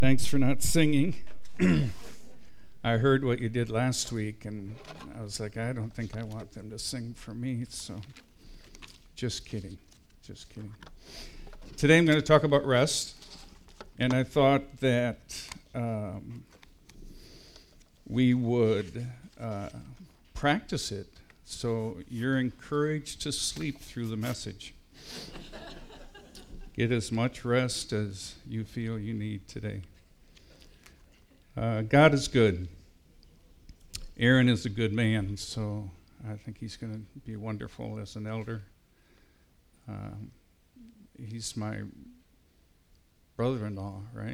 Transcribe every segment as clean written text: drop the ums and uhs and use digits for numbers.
Thanks for not singing. I heard what you did last week, and I was like, I don't think I want them to sing for me, so just kidding. Just kidding. Today I'm going to talk about rest, and I thought that we would practice it so you're encouraged to sleep through the message. Get as much rest as you feel you need today. God is good. Aaron is a good man, so I think he's going to be wonderful as an elder. He's my brother-in-law, right?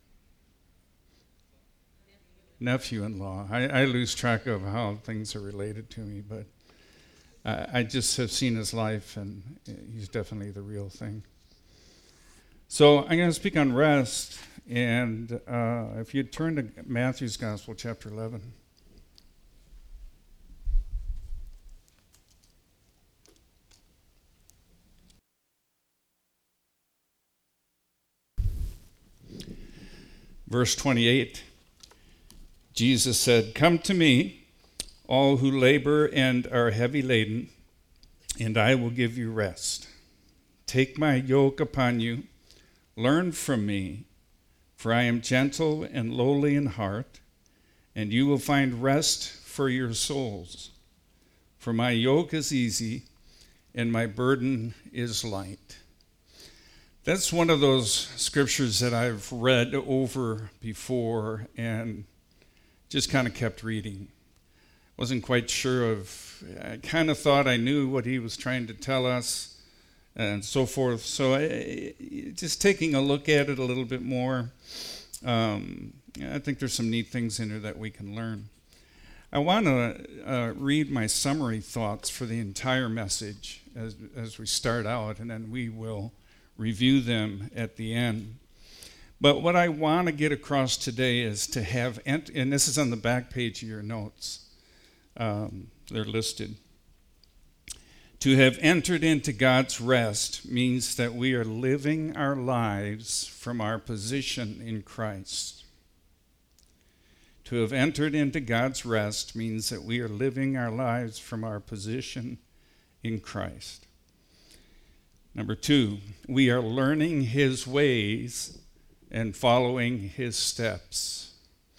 Nephew-in-law. I lose track of how things are related to me, but I just have seen his life, and he's definitely the real thing. So I'm going to speak on rest, and if you'd turn to Matthew's Gospel, chapter 11. Verse 28, Jesus said, "Come to me, all who labor and are heavy laden, and I will give you rest. Take my yoke upon you. Learn from me, for I am gentle and lowly in heart, and you will find rest for your souls. For my yoke is easy, and my burden is light." That's one of those scriptures that I've read over before and just kind of kept reading. Wasn't quite sure I kind of thought I knew what he was trying to tell us, and so forth. So just taking a look at it a little bit more, I think there's some neat things in there that we can learn. I want to read my summary thoughts for the entire message as we start out, and then we will review them at the end. But what I want to get across today is to have, and this is on the back page of your notes, they're listed. To have entered into God's rest means that we are living our lives from our position in Christ. To have entered into God's rest means that we are living our lives from our position in Christ. Number 2, we are learning his ways and following his steps.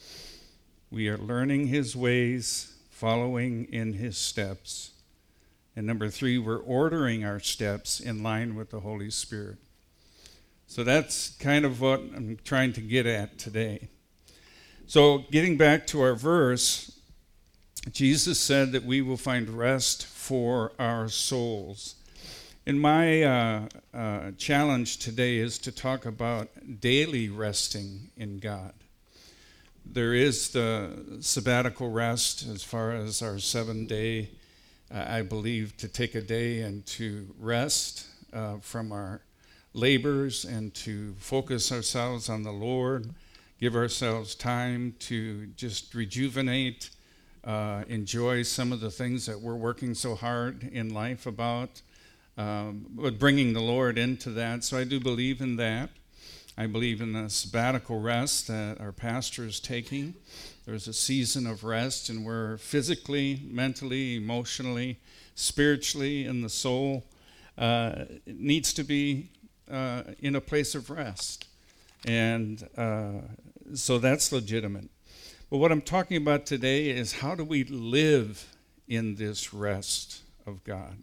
We are learning his ways, following in his steps. And number 3, we're ordering our steps in line with the Holy Spirit. So that's kind of what I'm trying to get at today. So getting back to our verse, Jesus said that we will find rest for our souls. And my challenge today is to talk about daily resting in God. There is the sabbatical rest as far as our 7-day, I believe, to take a day and to rest from our labors and to focus ourselves on the Lord, give ourselves time to just rejuvenate, enjoy some of the things that we're working so hard in life about. But bringing the Lord into that. So I do believe in that. I believe in the sabbatical rest that our pastor is taking. There's a season of rest, and we're physically, mentally, emotionally, spiritually, in the soul, it needs to be in a place of rest. And so that's legitimate. But what I'm talking about today is how do we live in this rest of God?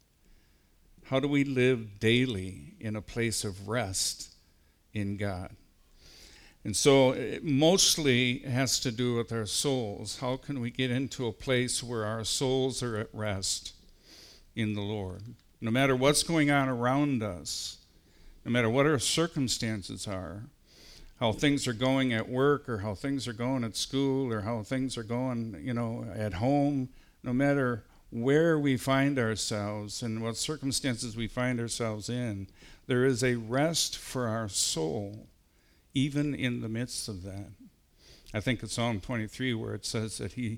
How do we live daily in a place of rest in God? And so it mostly has to do with our souls. How can we get into a place where our souls are at rest in the Lord? No matter what's going on around us, no matter what our circumstances are, how things are going at work or how things are going at school or how things are going, at home, no matter where we find ourselves and what circumstances we find ourselves in, there is a rest for our soul, even in the midst of that. I think it's Psalm 23 where it says that he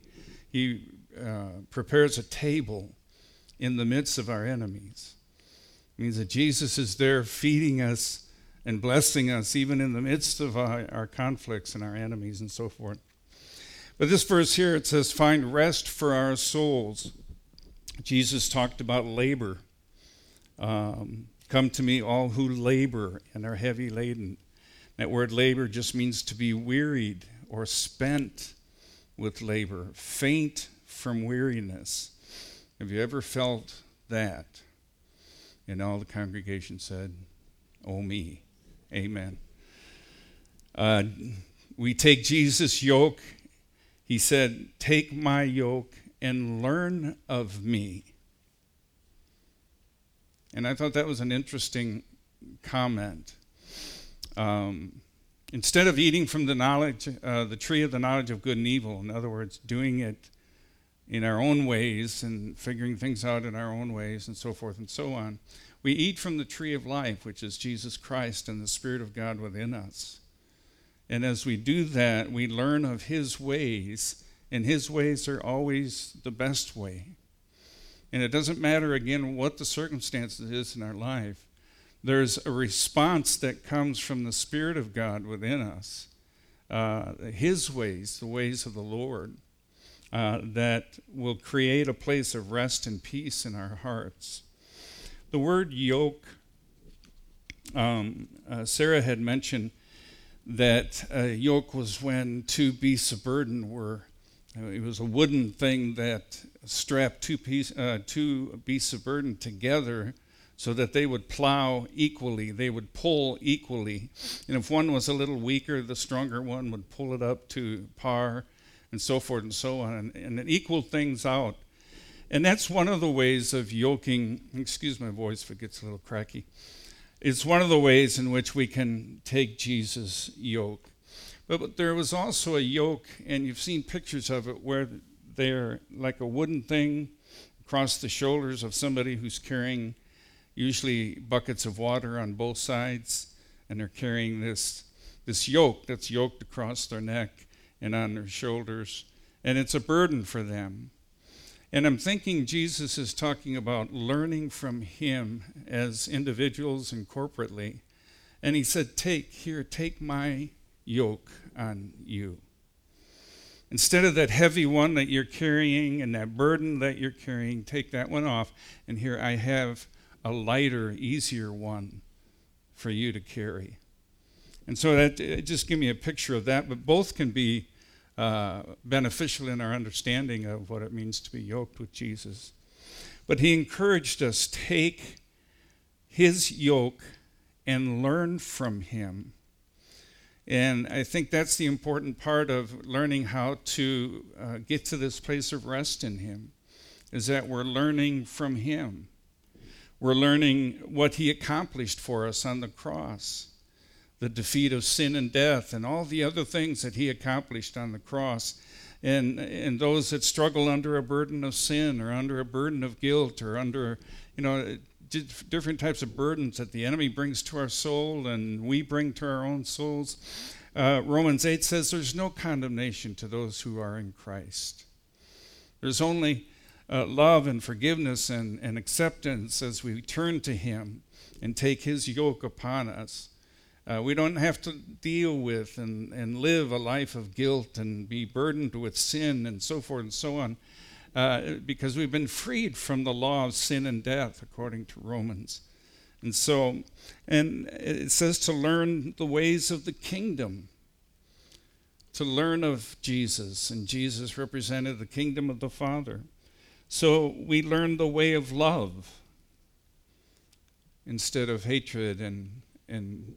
prepares a table in the midst of our enemies. It means that Jesus is there feeding us and blessing us even in the midst of our conflicts and our enemies and so forth. But this verse here, it says, find rest for our souls. Jesus talked about labor. Come to me, all who labor and are heavy laden. That word labor just means to be wearied or spent with labor, faint from weariness. Have you ever felt that? And all the congregation said, oh me, amen. We take Jesus' yoke. He said, take my yoke and learn of me. And I thought that was an interesting comment. Instead of eating from the tree of the knowledge of good and evil, in other words, doing it in our own ways and figuring things out in our own ways and so forth and so on, we eat from the tree of life, which is Jesus Christ and the Spirit of God within us. And as we do that, we learn of his ways, and his ways are always the best way. And it doesn't matter, again, what the circumstances is in our life. There's a response that comes from the Spirit of God within us, his ways, the ways of the Lord, that will create a place of rest and peace in our hearts. The word yoke, Sarah had mentioned that yoke was when two beasts of burden were, it was a wooden thing that strapped two beasts of burden together so that they would plow equally, they would pull equally. And if one was a little weaker, the stronger one would pull it up to par and so forth and so on, and it equaled things out. And that's one of the ways of yoking. Excuse my voice if it gets a little cracky. It's one of the ways in which we can take Jesus' yoke. But there was also a yoke, and you've seen pictures of it, where they're like a wooden thing across the shoulders of somebody who's carrying usually buckets of water on both sides, and they're carrying this yoke that's yoked across their neck and on their shoulders, and it's a burden for them. And I'm thinking Jesus is talking about learning from him as individuals and corporately. And he said, take my yoke on you. Instead of that heavy one that you're carrying and that burden that you're carrying, take that one off. And here I have a lighter, easier one for you to carry. And so that just give me a picture of that, but both can be beneficial in our understanding of what it means to be yoked with Jesus. But he encouraged us, take his yoke and learn from him. And I think that's the important part of learning how to get to this place of rest in him, is that we're learning from him. We're learning what he accomplished for us on the cross, the defeat of sin and death, and all the other things that he accomplished on the cross. And those that struggle under a burden of sin or under a burden of guilt or under, different types of burdens that the enemy brings to our soul and we bring to our own souls. Romans 8 says there's no condemnation to those who are in Christ. There's only love and forgiveness and acceptance as we turn to him and take his yoke upon us. We don't have to deal with and live a life of guilt and be burdened with sin and so forth and so on, because we've been freed from the law of sin and death, according to Romans. And it says to learn the ways of the kingdom, to learn of Jesus, and Jesus represented the kingdom of the Father. So we learn the way of love instead of hatred and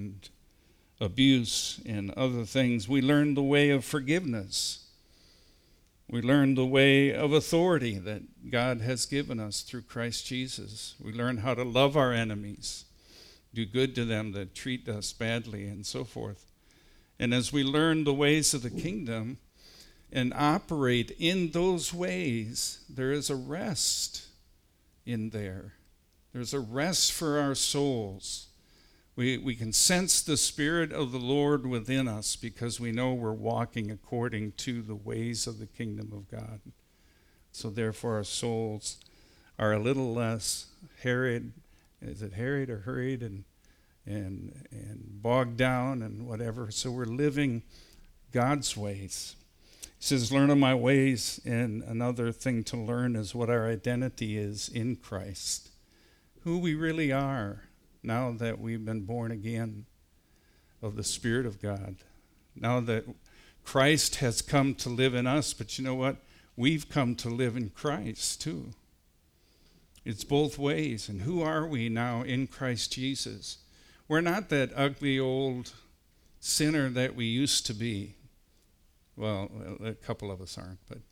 abuse and other things. We learn the way of forgiveness. We learn the way of authority that God has given us through Christ Jesus. We learn how to love our enemies, do good to them that treat us badly, and so forth. And as we learn the ways of the kingdom and operate in those ways, there is a rest in there. There's a rest for our souls. We can sense the Spirit of the Lord within us because we know we're walking according to the ways of the kingdom of God. So therefore our souls are a little less harried. Is it harried or hurried? and bogged down and whatever. So we're living God's ways. He says, learn of my ways, and another thing to learn is what our identity is in Christ, who we really are now that we've been born again of the Spirit of God, now that Christ has come to live in us. But you know what? We've come to live in Christ too. It's both ways. And who are we now in Christ Jesus? We're not that ugly old sinner that we used to be. Well, a couple of us aren't, but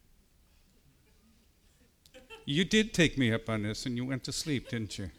you did take me up on this and you went to sleep, didn't you?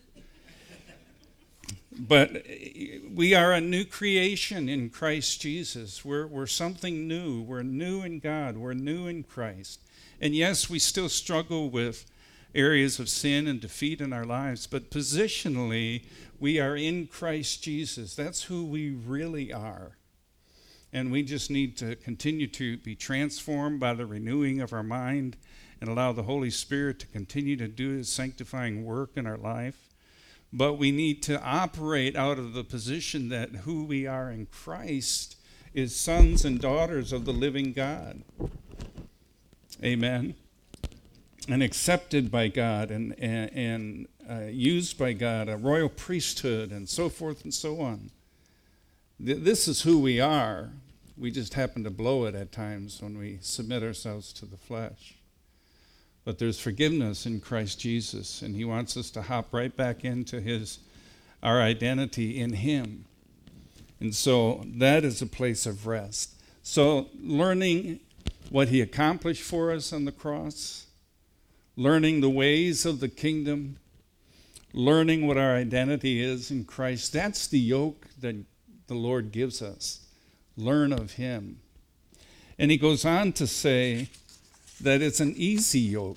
But we are a new creation in Christ Jesus. We're something new. We're new in God. We're new in Christ. And yes, we still struggle with areas of sin and defeat in our lives, but positionally, we are in Christ Jesus. That's who we really are. And we just need to continue to be transformed by the renewing of our mind and allow the Holy Spirit to continue to do His sanctifying work in our life. But we need to operate out of the position that who we are in Christ is sons and daughters of the living God. Amen. And accepted by God and used by God, a royal priesthood and so forth and so on. This is who we are. We just happen to blow it at times when we submit ourselves to the flesh. But there's forgiveness in Christ Jesus, and He wants us to hop right back into our identity in Him. And so that is a place of rest. So learning what He accomplished for us on the cross, learning the ways of the kingdom, learning what our identity is in Christ, that's the yoke that the Lord gives us. Learn of Him. And He goes on to say that it's an easy yoke.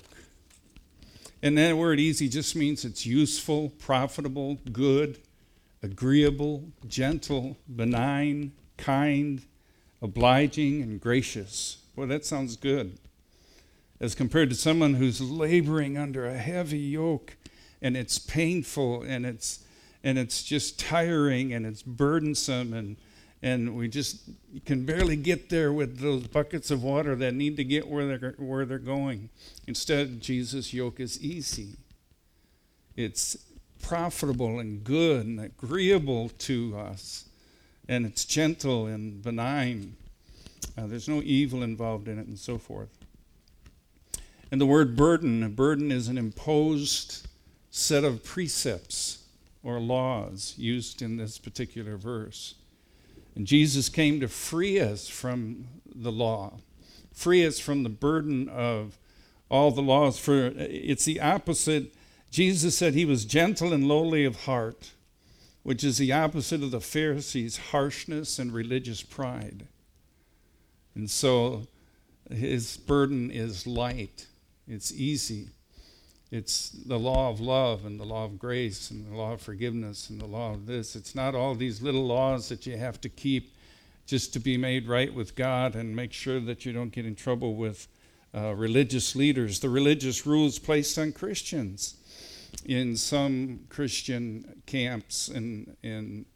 And that word easy just means it's useful, profitable, good, agreeable, gentle, benign, kind, obliging, and gracious. Well, that sounds good. As compared to someone who's laboring under a heavy yoke, and it's painful, and it's just tiring, and it's burdensome, and we just can barely get there with those buckets of water that need to get where they're going. Instead, Jesus' yoke is easy. It's profitable and good and agreeable to us, and it's gentle and benign. There's no evil involved in it, and so forth. And the word burden, a burden is an imposed set of precepts or laws used in this particular verse. And Jesus came to free us from the law, free us from the burden of all the laws. For it's the opposite. Jesus said He was gentle and lowly of heart, which is the opposite of the Pharisees' harshness and religious pride. And so His burden is light. It's easy. It's the law of love and the law of grace and the law of forgiveness and the law of this. It's not all these little laws that you have to keep just to be made right with God and make sure that you don't get in trouble with religious leaders. The religious rules placed on Christians in some Christian camps and in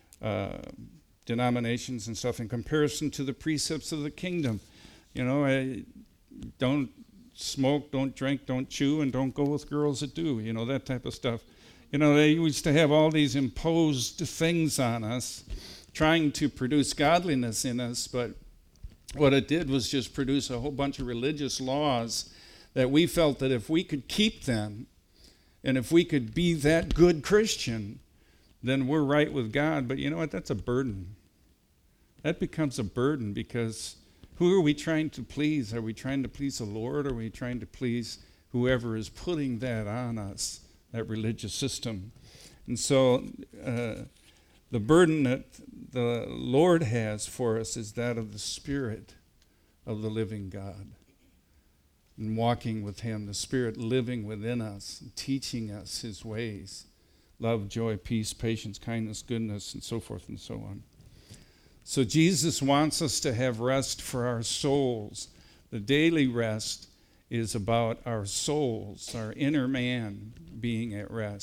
denominations and stuff in comparison to the precepts of the kingdom. You know, don't smoke, don't drink, don't chew, and don't go with girls that do, you know, that type of stuff. You know, they used to have all these imposed things on us, trying to produce godliness in us, but what it did was just produce a whole bunch of religious laws that we felt that if we could keep them, and if we could be that good Christian, then we're right with God. But you know what? That's a burden. That becomes a burden because who are we trying to please? Are we trying to please the Lord, or are we trying to please whoever is putting that on us, that religious system? And so the burden that the Lord has for us is that of the Spirit of the living God. And walking with Him, the Spirit living within us, and teaching us His ways. Love, joy, peace, patience, kindness, goodness, and so forth and so on. So Jesus wants us to have rest for our souls. The daily rest is about our souls, our inner man being at rest.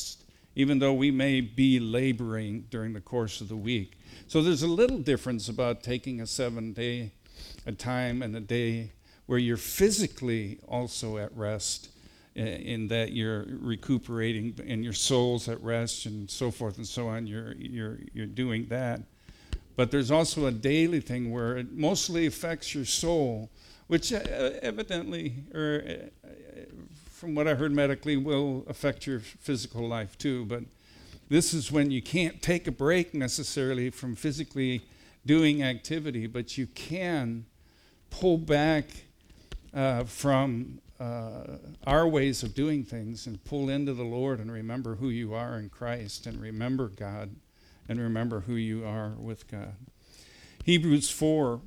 even though we may be laboring during the course of the week. So there's a little difference about taking a 7-day a time and a day where you're physically also at rest, in that you're recuperating and your soul's at rest and so forth and so on. You're doing that. But there's also a daily thing where it mostly affects your soul, which evidently, or from what I heard medically, will affect your physical life too. But this is when you can't take a break necessarily from physically doing activity, but you can pull back from our ways of doing things and pull into the Lord and remember who you are in Christ and remember God and remember who you are with God. Hebrews 4.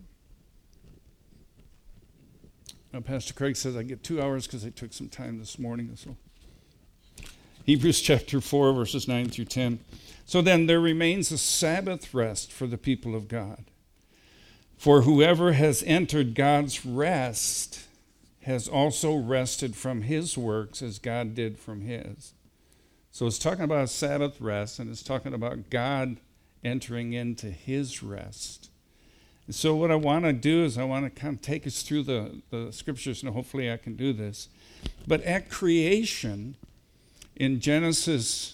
Pastor Craig says I get 2 hours because I took some time this morning. So Hebrews chapter 4, verses 9 through 10. So then there remains a Sabbath rest for the people of God. For whoever has entered God's rest has also rested from his works as God did from his. So it's talking about a Sabbath rest, and it's talking about God entering into his rest. And so what I want to do is I want to kind of take us through the scriptures, and hopefully I can do this. But at creation, in Genesis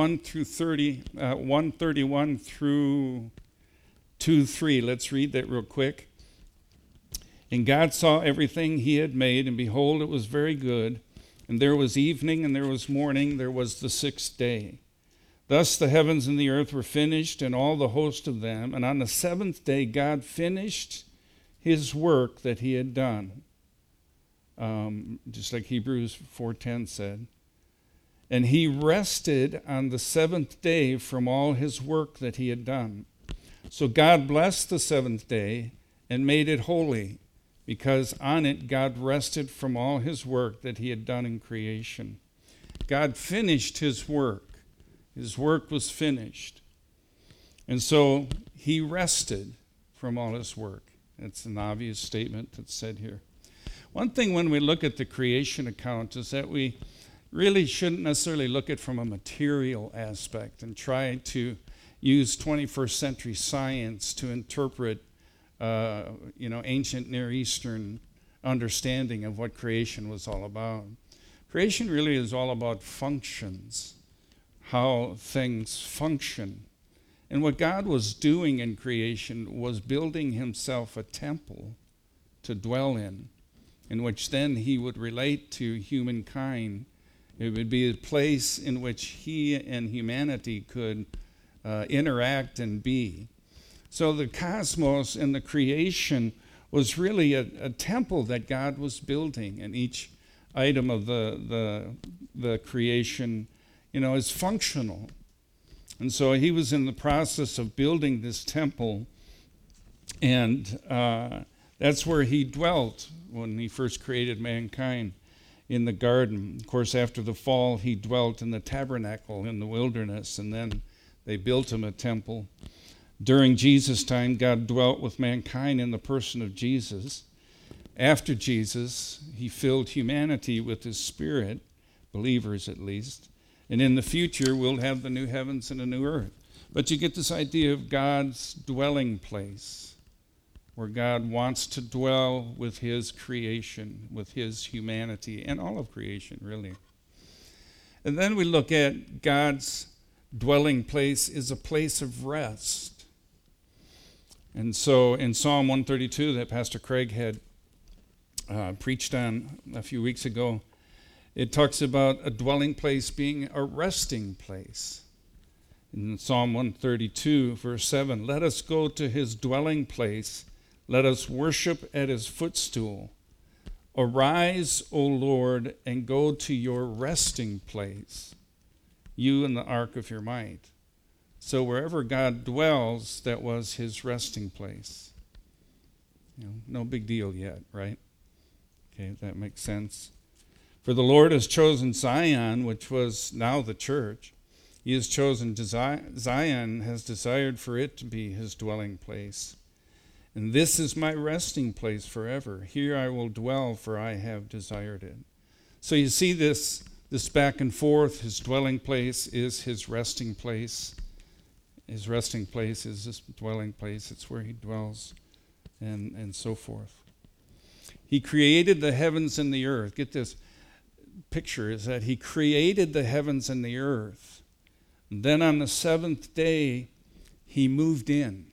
1:31 through 2:3, let's read that real quick. And God saw everything he had made, and behold, it was very good. And there was evening, and there was morning, there was the 6th day. Thus the heavens and the earth were finished, and all the host of them. And on the 7th day God finished his work that he had done. Just like Hebrews 4:10 said. And he rested on the 7th day from all his work that he had done. So God blessed the 7th day and made it holy, because on it God rested from all his work that he had done in creation. God finished his work. His work was finished. And so he rested from all his work. It's an obvious statement that's said here. One thing when we look at the creation account is that we really shouldn't necessarily look at it from a material aspect and try to use 21st century science to interpret ancient Near Eastern understanding of what creation was all about. Creation really is all about functions, how things function. And what God was doing in creation was building himself a temple to dwell in which then he would relate to humankind. It would be a place in which he and humanity could interact and be. So the cosmos and the creation was really a temple that God was building, and each item of the creation, is functional. And so he was in the process of building this temple, and that's where he dwelt when he first created mankind in the garden. Of course, after the fall, he dwelt in the tabernacle in the wilderness, and then they built him a temple. During Jesus' time, God dwelt with mankind in the person of Jesus. After Jesus, he filled humanity with his Spirit, believers at least. And in the future, we'll have the new heavens and a new earth. But you get this idea of God's dwelling place, where God wants to dwell with his creation, with his humanity, and all of creation, really. And then we look at God's dwelling place is a place of rest. And so in Psalm 132 that Pastor Craig had preached on a few weeks ago, it talks about a dwelling place being a resting place. In Psalm 132, verse 7, let us go to his dwelling place. Let us worship at his footstool. Arise, O Lord, and go to your resting place, you and the ark of your might. So wherever God dwells, that was his resting place. No big deal yet, right? Okay, that makes sense. For the Lord has chosen Zion, which was now the church. He has chosen Zion, has desired for it to be his dwelling place. And this is my resting place forever. Here I will dwell, for I have desired it. So you see this this back and forth. His dwelling place is his resting place. His resting place is his dwelling place. It's where he dwells, and so forth. He created the heavens and the earth. Get this picture, is that he created the heavens and the earth. And then on the seventh day, he moved in.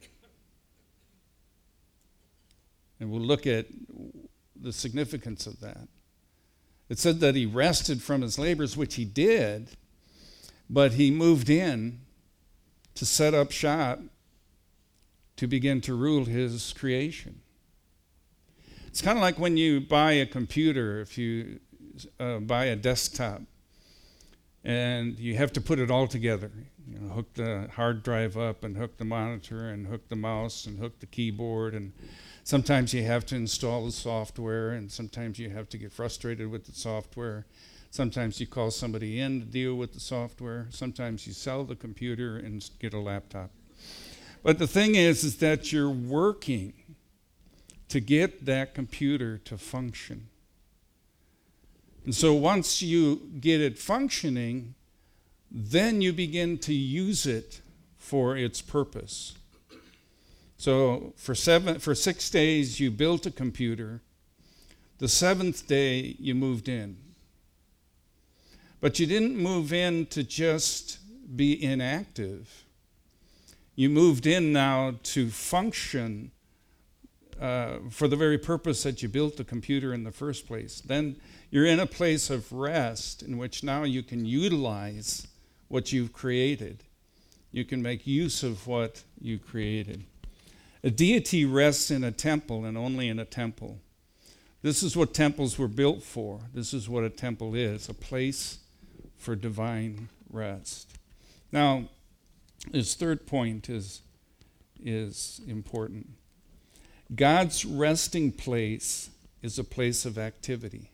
And we'll look at the significance of that. It said that he rested from his labors, which he did, but he moved in to set up shop to begin to rule his creation. It's kind of like when you buy a computer, if you buy a desktop, and you have to put it all together. You know, hook the hard drive up and hook the monitor and hook the mouse and hook the keyboard, and sometimes you have to install the software, and sometimes you have to get frustrated with the software. Sometimes you call somebody in to deal with the software. Sometimes you sell the computer and get a laptop. But the thing is that you're working to get that computer to function. And so once you get it functioning, then you begin to use it for its purpose. So for 6 days you built a computer. The seventh day you moved in. But you didn't move in to just be inactive. You moved in now to function for the very purpose that you built the computer in the first place. Then you're in a place of rest in which now you can utilize what you've created. You can make use of what you created. A deity rests in a temple and only in a temple. This is what temples were built for. This is what a temple is, a place for divine rest. Now, his third point is important. God's resting place is a place of activity.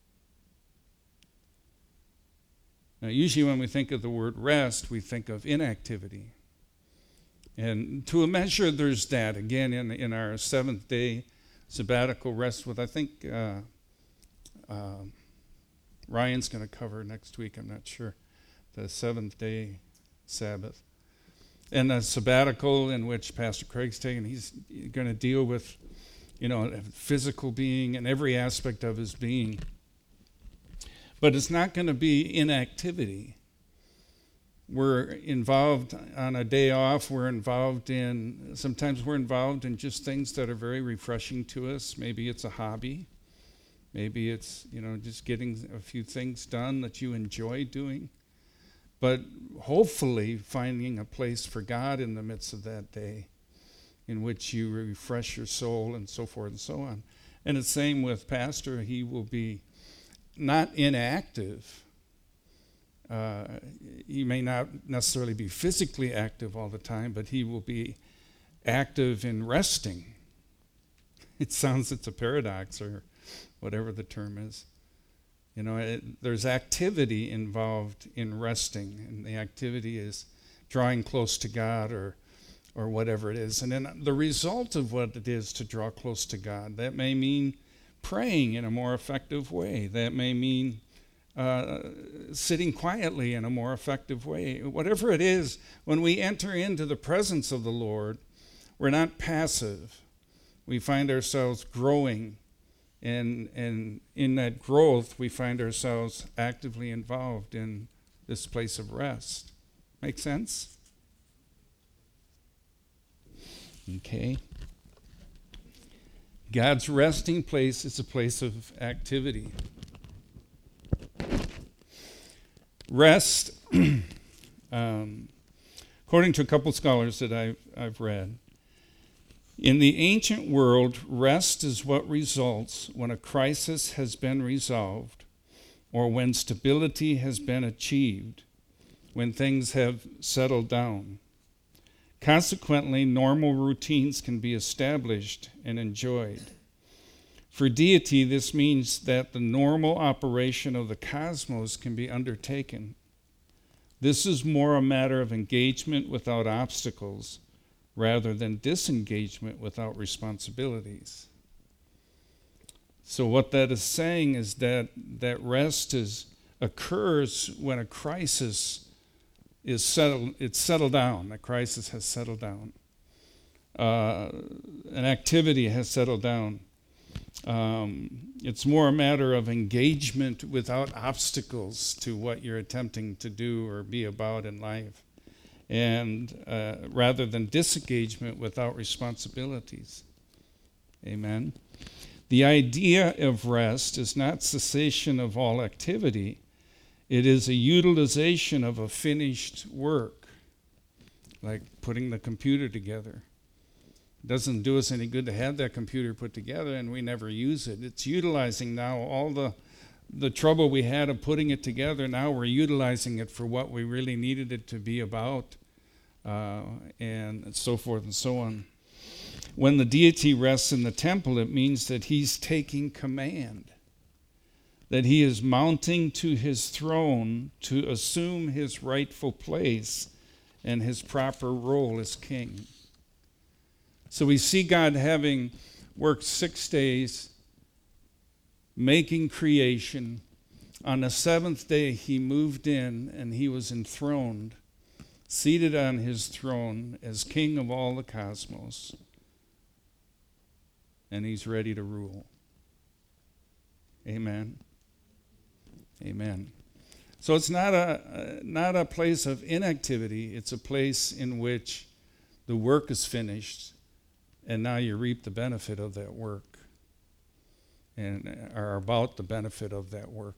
Now, usually when we think of the word rest, we think of inactivity. And to a measure, there's that. Again, in our seventh day sabbatical rest with, I think Ryan's going to cover next week, I'm not sure, the seventh day Sabbath. And a sabbatical in which Pastor Craig's taken, he's going to deal with, physical being and every aspect of his being. But it's not going to be inactivity. We're involved on a day off. Sometimes we're involved in just things that are very refreshing to us. Maybe it's a hobby. Maybe it's, just getting a few things done that you enjoy doing. But hopefully finding a place for God in the midst of that day in which you refresh your soul and so forth and so on. And the same with Pastor. He will be not inactive. He may not necessarily be physically active all the time, but he will be active in resting. It's a paradox or whatever the term is. There's activity involved in resting, and the activity is drawing close to God or whatever it is. And then the result of what it is to draw close to God, that may mean praying in a more effective way. That may mean sitting quietly in a more effective way. Whatever it is, when we enter into the presence of the Lord, we're not passive. We find ourselves growing. And in that growth, we find ourselves actively involved in this place of rest. Make sense? Okay. God's resting place is a place of activity. Rest, according to a couple scholars that I've read, in the ancient world, rest is what results when a crisis has been resolved or when stability has been achieved, when things have settled down. Consequently, normal routines can be established and enjoyed. For deity, this means that the normal operation of the cosmos can be undertaken. This is more a matter of engagement without obstacles rather than disengagement without responsibilities. So what that is saying is that rest is occurs when a crisis is settled. It's settled down. A crisis has settled down. An activity has settled down. It's more a matter of engagement without obstacles to what you're attempting to do or be about in life, and rather than disengagement without responsibilities. Amen. The idea of rest is not cessation of all activity. It is a utilization of a finished work, like putting the computer together. It doesn't do us any good to have that computer put together and we never use it. It's utilizing now all the trouble we had of putting it together. Now we're utilizing it for what we really needed it to be about, and so forth and so on. When the deity rests in the temple, it means that he's taking command, that he is mounting to his throne to assume his rightful place and his proper role as king. So we see God having worked 6 days, making creation. On the seventh day, he moved in and he was enthroned, seated on his throne as king of all the cosmos. And he's ready to rule. Amen. Amen. So it's not a place of inactivity. It's a place in which the work is finished, and now you reap the benefit of that work, and are about the benefit of that work.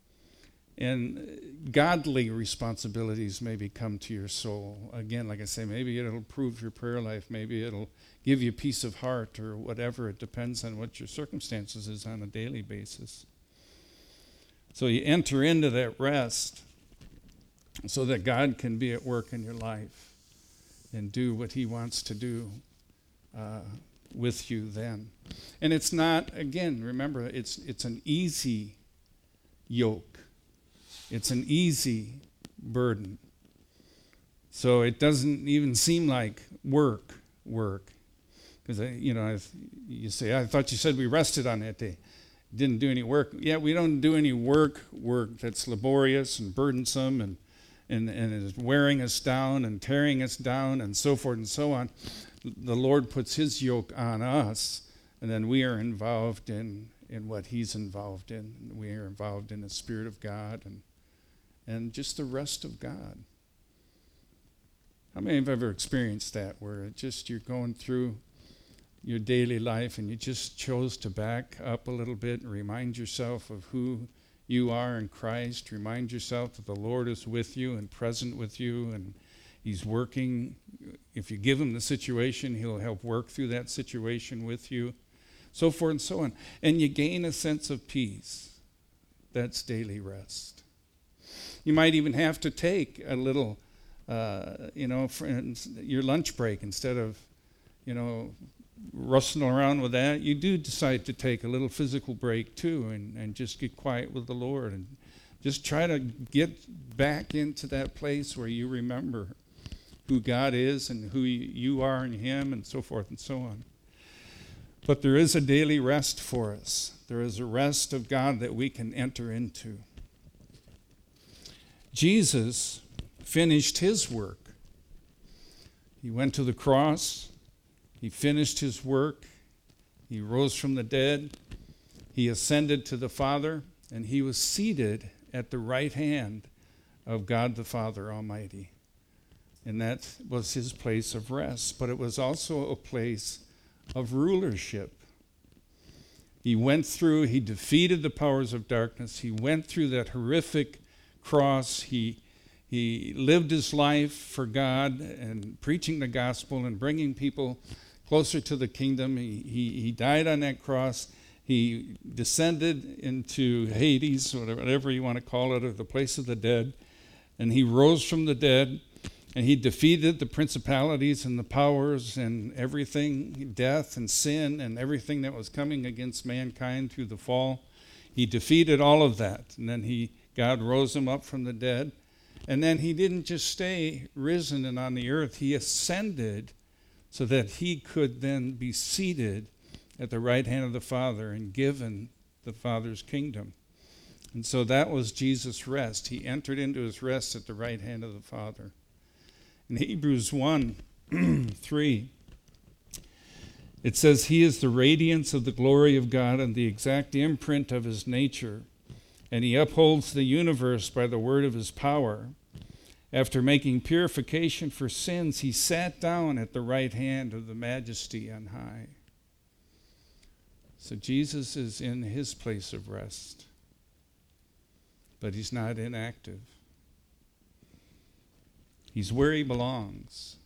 And godly responsibilities maybe come to your soul. Again, like I say, maybe it'll improve your prayer life. Maybe it'll give you peace of heart or whatever. It depends on what your circumstances is on a daily basis. So you enter into that rest so that God can be at work in your life and do what he wants to do with you then. And it's not, again, remember, it's an easy yoke. It's an easy burden. So it doesn't even seem like work. Because, you say, I thought you said we rested on that day. Didn't do any work. Yeah, we don't do any work that's laborious and burdensome and is wearing us down and tearing us down and so forth and so on. The Lord puts his yoke on us, and then we are involved in what he's involved in. We are involved in the Spirit of God and just the rest of God. How many have ever experienced that, where you're going through your daily life and you just chose to back up a little bit and remind yourself of who you are in Christ, remind yourself that the Lord is with you and present with you, and he's working. If you give him the situation, he'll help work through that situation with you, so forth and so on. And you gain a sense of peace. That's daily rest. You might even have to take a little, your lunch break instead of, rustling around with that. You do decide to take a little physical break too and just get quiet with the Lord and just try to get back into that place where you remember who God is and who you are in him and so forth and so on. But there is a daily rest for us. There is a rest of God that we can enter into. Jesus finished his work. He went to the cross. He finished his work. He rose from the dead. He ascended to the Father, and he was seated at the right hand of God the Father Almighty. And that was his place of rest. But it was also a place of rulership. He defeated the powers of darkness. He went through that horrific cross. He lived his life for God and preaching the gospel and bringing people closer to the kingdom. He died on that cross. He descended into Hades, whatever you want to call it, or the place of the dead. And he rose from the dead, and he defeated the principalities and the powers and everything, death and sin and everything that was coming against mankind through the fall. He defeated all of that. And then God rose him up from the dead. And then he didn't just stay risen and on the earth. He ascended so that he could then be seated at the right hand of the Father and given the Father's kingdom. And so that was Jesus' rest. He entered into his rest at the right hand of the Father. In Hebrews 1, 3, it says, He is the radiance of the glory of God and the exact imprint of his nature, and he upholds the universe by the word of his power. After making purification for sins, he sat down at the right hand of the Majesty on high. So Jesus is in his place of rest, but he's not inactive. He's where he belongs.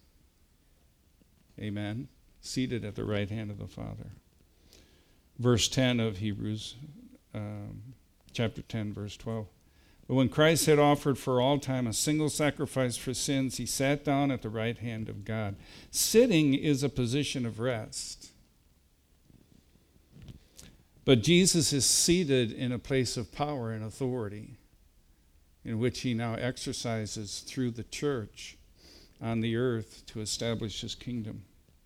Amen. Seated at the right hand of the Father. Verse 10 of Hebrews, chapter 10, verse 12. But when Christ had offered for all time a single sacrifice for sins, he sat down at the right hand of God. Sitting is a position of rest. But Jesus is seated in a place of power and authority, in which he now exercises through the church on the earth to establish his kingdom.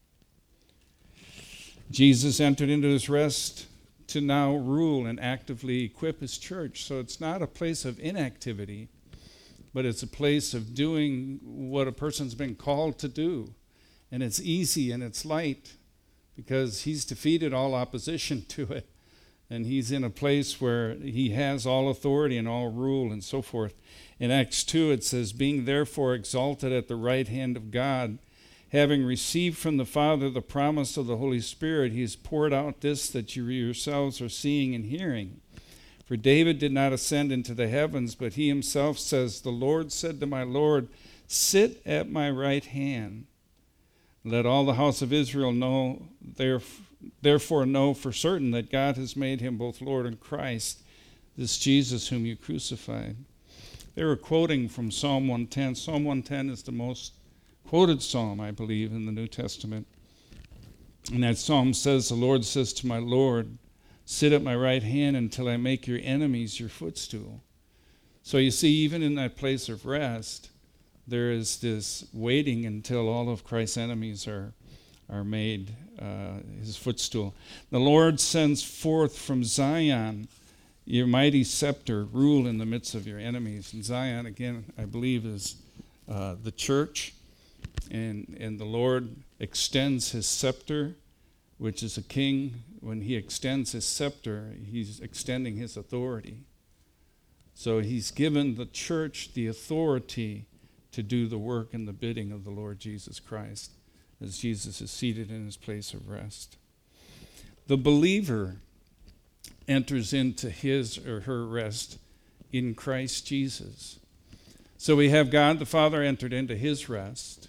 Jesus entered into his rest to now rule and actively equip his church. So it's not a place of inactivity, but it's a place of doing what a person's been called to do. And it's easy and it's light because he's defeated all opposition to it. And he's in a place where he has all authority and all rule and so forth. In Acts 2, it says, being therefore exalted at the right hand of God, having received from the Father the promise of the Holy Spirit, he has poured out this that you yourselves are seeing and hearing. For David did not ascend into the heavens, but he himself says, the Lord said to my Lord, sit at my right hand. Let all the house of Israel know, therefore know for certain that God has made him both Lord and Christ, this Jesus whom you crucified. They were quoting from Psalm 110. Psalm 110 is the most quoted psalm, I believe, in the New Testament. And that psalm says, the Lord says to my Lord, sit at my right hand until I make your enemies your footstool. So you see, even in that place of rest, there is this waiting until all of Christ's enemies are made his footstool. The Lord sends forth from Zion your mighty scepter, rule in the midst of your enemies. And Zion, again, I believe is the church. And the Lord extends his scepter, which is a king. When he extends his scepter, he's extending his authority. So he's given the church the authority to do the work and the bidding of the Lord Jesus Christ, as Jesus is seated in his place of rest. The believer enters into his or her rest in Christ Jesus. So we have God the Father entered into his rest.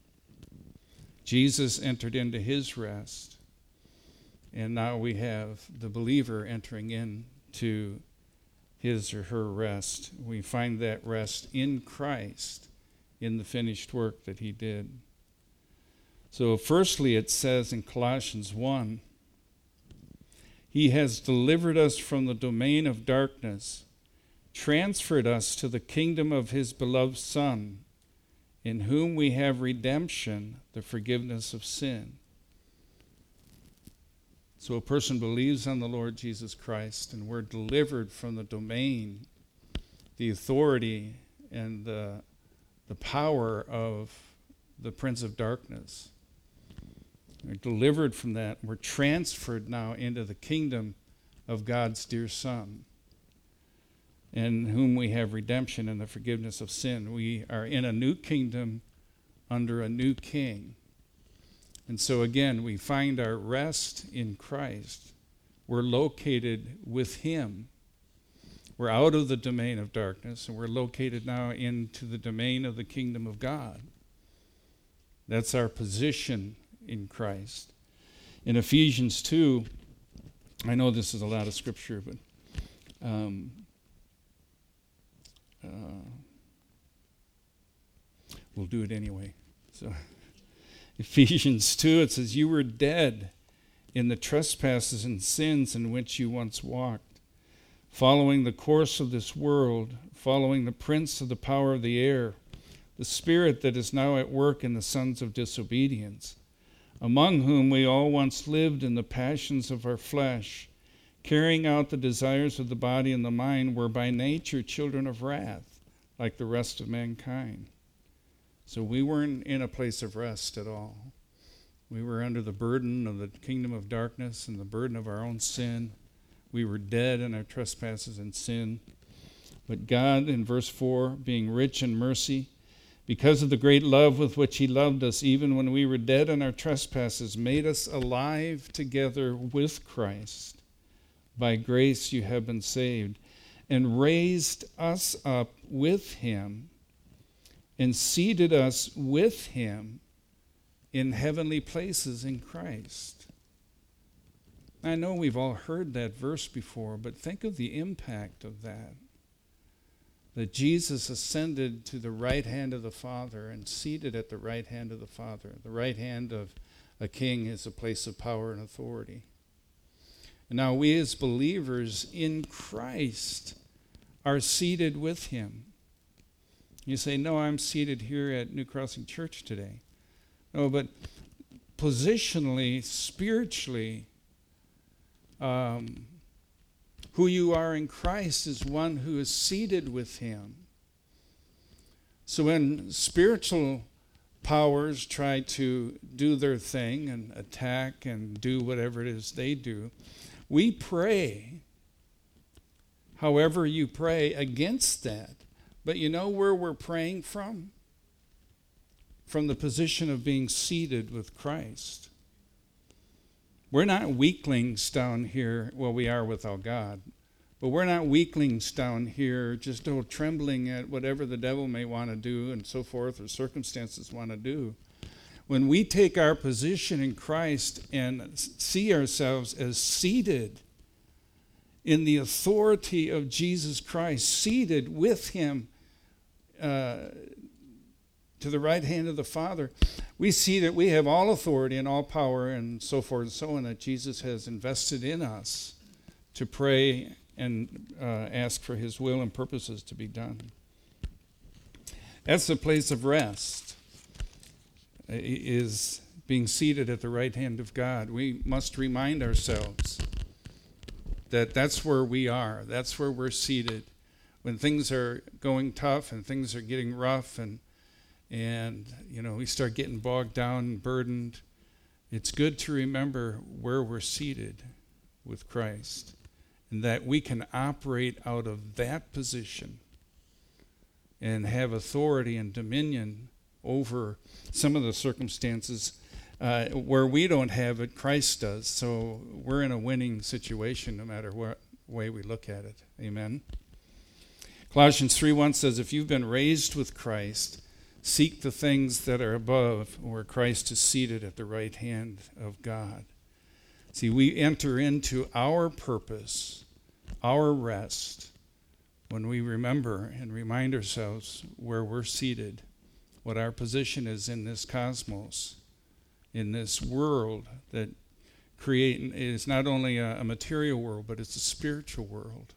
Jesus entered into his rest. And now we have the believer entering into his or her rest. We find that rest in Christ, in the finished work that he did. So firstly, it says in Colossians 1, he has delivered us from the domain of darkness, transferred us to the kingdom of his beloved Son, in whom we have redemption, the forgiveness of sin. So a person believes on the Lord Jesus Christ, and we're delivered from the domain, the authority, and the power of the Prince of Darkness. We're delivered from that. We're transferred now into the kingdom of God's dear Son, in whom we have redemption and the forgiveness of sin. We are in a new kingdom under a new king. And so again, we find our rest in Christ. We're located with him. We're out of the domain of darkness, and we're located now into the domain of the kingdom of God. That's our position in Christ. In Ephesians 2, I know this is a lot of scripture, but we'll do it anyway. So Ephesians 2, it says, you were dead in the trespasses and sins in which you once walked, following the course of this world, following the prince of the power of the air, the spirit that is now at work in the sons of disobedience, among whom we all once lived in the passions of our flesh, carrying out the desires of the body and the mind, were by nature children of wrath, like the rest of mankind. So we weren't in a place of rest at all. We were under the burden of the kingdom of darkness and the burden of our own sin. We were dead in our trespasses and sin. But God, in verse 4, being rich in mercy, because of the great love with which he loved us, even when we were dead in our trespasses, made us alive together with Christ. By grace you have been saved, and raised us up with him, and seated us with him in heavenly places in Christ. I know we've all heard that verse before, but think of the impact of that. That Jesus ascended to the right hand of the Father and seated at the right hand of the Father. The right hand of a king is a place of power and authority. And now we as believers in Christ are seated with him. You say, no, I'm seated here at New Crossing Church today. No, but positionally, spiritually, who you are in Christ is one who is seated with him. So when spiritual powers try to do their thing and attack and do whatever it is they do, we pray, however you pray, against that. But you know where we're praying from? From the position of being seated with Christ. We're not weaklings down here, well, we are without God, but we're not weaklings down here just trembling at whatever the devil may want to do and so forth, or circumstances want to do. When we take our position in Christ and see ourselves as seated in the authority of Jesus Christ, seated with him to the right hand of the Father, we see that we have all authority and all power and so forth and so on that Jesus has invested in us to pray and ask for his will and purposes to be done. That's the place of rest, is being seated at the right hand of God. We must remind ourselves that that's where we are. That's where we're seated. When things are going tough and things are getting rough and we start getting bogged down and burdened, it's good to remember where we're seated with Christ and that we can operate out of that position and have authority and dominion over some of the circumstances where we don't have it, Christ does. So we're in a winning situation no matter what way we look at it. Amen. Colossians 3:1 says, if you've been raised with Christ, seek the things that are above, where Christ is seated at the right hand of God. See, we enter into our purpose, our rest, when we remember and remind ourselves where we're seated, what our position is in this cosmos, in this world that is not only a material world, but it's a spiritual world.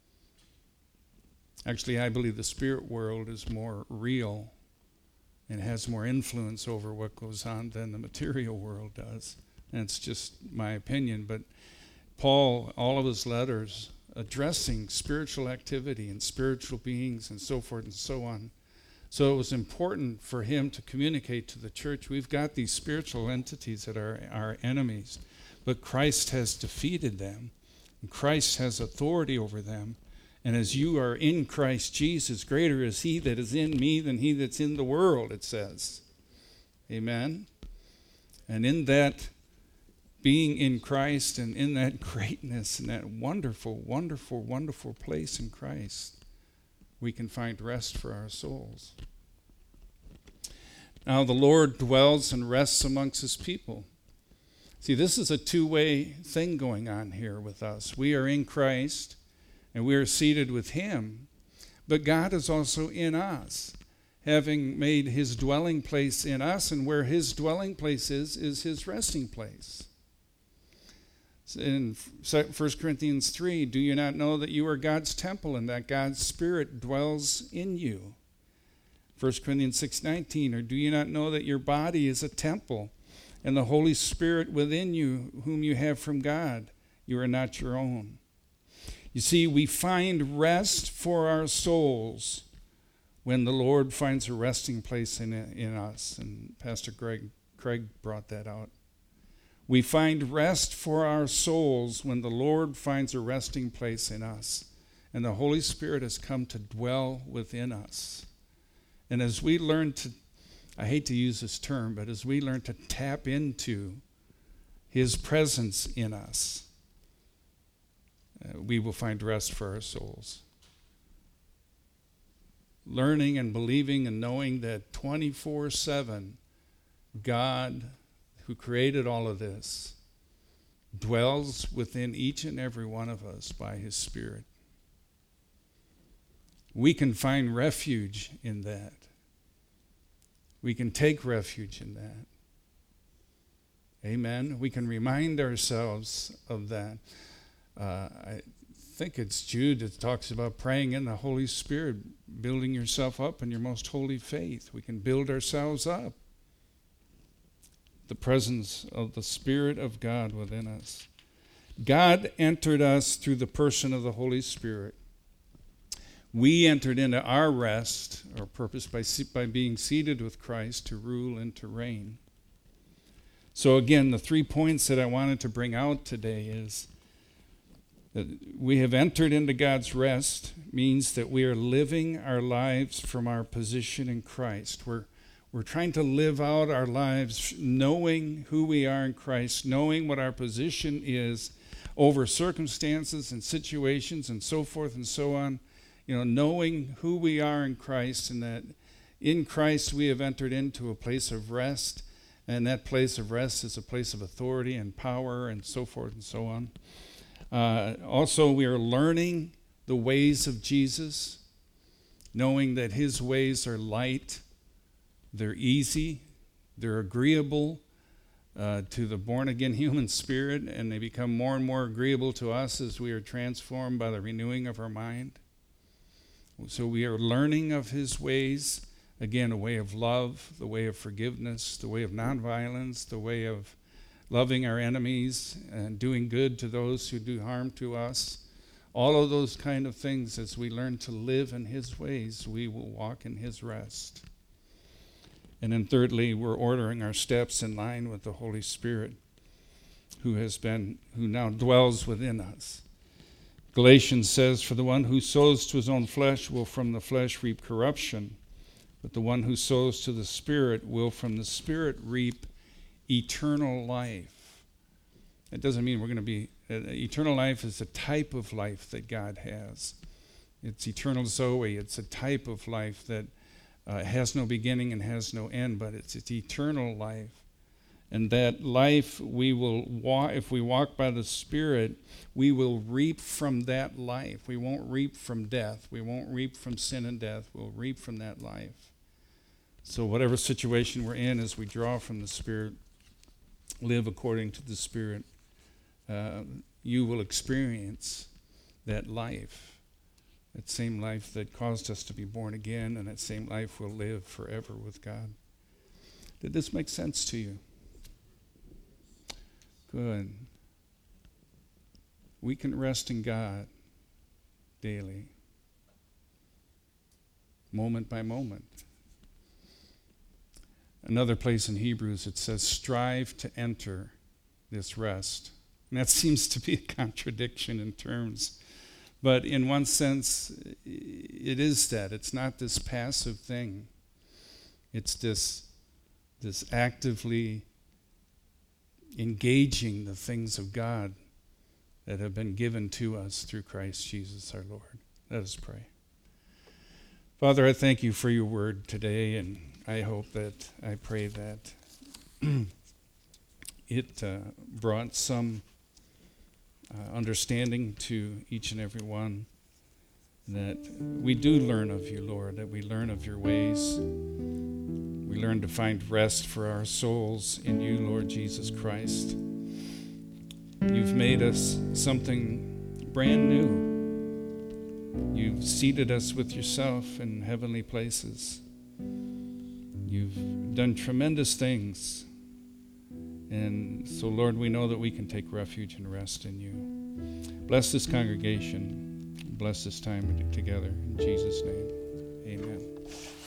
Actually, I believe the spirit world is more real and has more influence over what goes on than the material world does. And it's just my opinion. But Paul, all of his letters addressing spiritual activity and spiritual beings and so forth and so on. So it was important for him to communicate to the church, we've got these spiritual entities that are our enemies, but Christ has defeated them, and Christ has authority over them. And as you are in Christ Jesus, greater is he that is in me than he that's in the world, it says. Amen? And in that being in Christ and in that greatness and that wonderful, wonderful, wonderful place in Christ, we can find rest for our souls. Now the Lord dwells and rests amongst his people. See, this is a two-way thing going on here with us. We are in Christ, and we are seated with him, but God is also in us, having made his dwelling place in us, and where his dwelling place is his resting place. In 1 Corinthians 3, do you not know that you are God's temple and that God's Spirit dwells in you? 1 Corinthians 6:19, or do you not know that your body is a temple and the Holy Spirit within you, whom you have from God? You are not your own. You see, we find rest for our souls when the Lord finds a resting place in us. And Pastor Craig brought that out. We find rest for our souls when the Lord finds a resting place in us. And the Holy Spirit has come to dwell within us. And as we learn to, I hate to use this term, but as we learn to tap into His presence in us, we will find rest for our souls. Learning and believing and knowing that 24/7, God, who created all of this, dwells within each and every one of us by His Spirit. We can find refuge in that. We can take refuge in that. Amen. We can remind ourselves of that. I think it's Jude that talks about praying in the Holy Spirit, building yourself up in your most holy faith. We can build ourselves up. The presence of the Spirit of God within us. God entered us through the person of the Holy Spirit. We entered into our rest, our purpose, by being seated with Christ to rule and to reign. So again, the 3 points that I wanted to bring out today is that we have entered into God's rest means that we are living our lives from our position in Christ. We're trying to live out our lives knowing who we are in Christ, knowing what our position is over circumstances and situations and so forth and so on. Knowing who we are in Christ, and that in Christ we have entered into a place of rest, and that place of rest is a place of authority and power and so forth and so on. Also, we are learning the ways of Jesus, knowing that His ways are light, they're easy, they're agreeable to the born-again human spirit, and they become more and more agreeable to us as we are transformed by the renewing of our mind. So we are learning of His ways, again, a way of love, the way of forgiveness, the way of nonviolence, the way of loving our enemies and doing good to those who do harm to us. All of those kind of things, as we learn to live in His ways, we will walk in His rest. And then thirdly, we're ordering our steps in line with the Holy Spirit who now dwells within us. Galatians says, "For the one who sows to his own flesh will from the flesh reap corruption, but the one who sows to the Spirit will from the Spirit reap eternal life." It doesn't mean we're going to be, eternal life is a type of life that God has. It's eternal Zoe. It's a type of life that has no beginning and has no end, but it's eternal life. And that life we will walk, if we walk by the Spirit, we will reap from that life. We won't reap from death. We won't reap from sin and death. We'll reap from that life. So whatever situation we're in, as we draw from the Spirit, live according to the Spirit, you will experience that life, that same life that caused us to be born again, and that same life will live forever with God. Did this make sense to you? Good. We can rest in God daily, moment by moment. Another place in Hebrews it says, "Strive to enter this rest." And that seems to be a contradiction in terms. But in one sense, it is that. It's not this passive thing. It's this actively engaging the things of God that have been given to us through Christ Jesus our Lord. Let us pray. Father, I thank you for your word today, and I pray that it brought some understanding to each and every one, that we do learn of you, Lord, that we learn of your ways. We learn to find rest for our souls in you, Lord Jesus Christ. You've made us something brand new. You've seated us with yourself in heavenly places. You've done tremendous things. And so, Lord, we know that we can take refuge and rest in you. Bless this congregation. bless this time together. In Jesus' name, amen.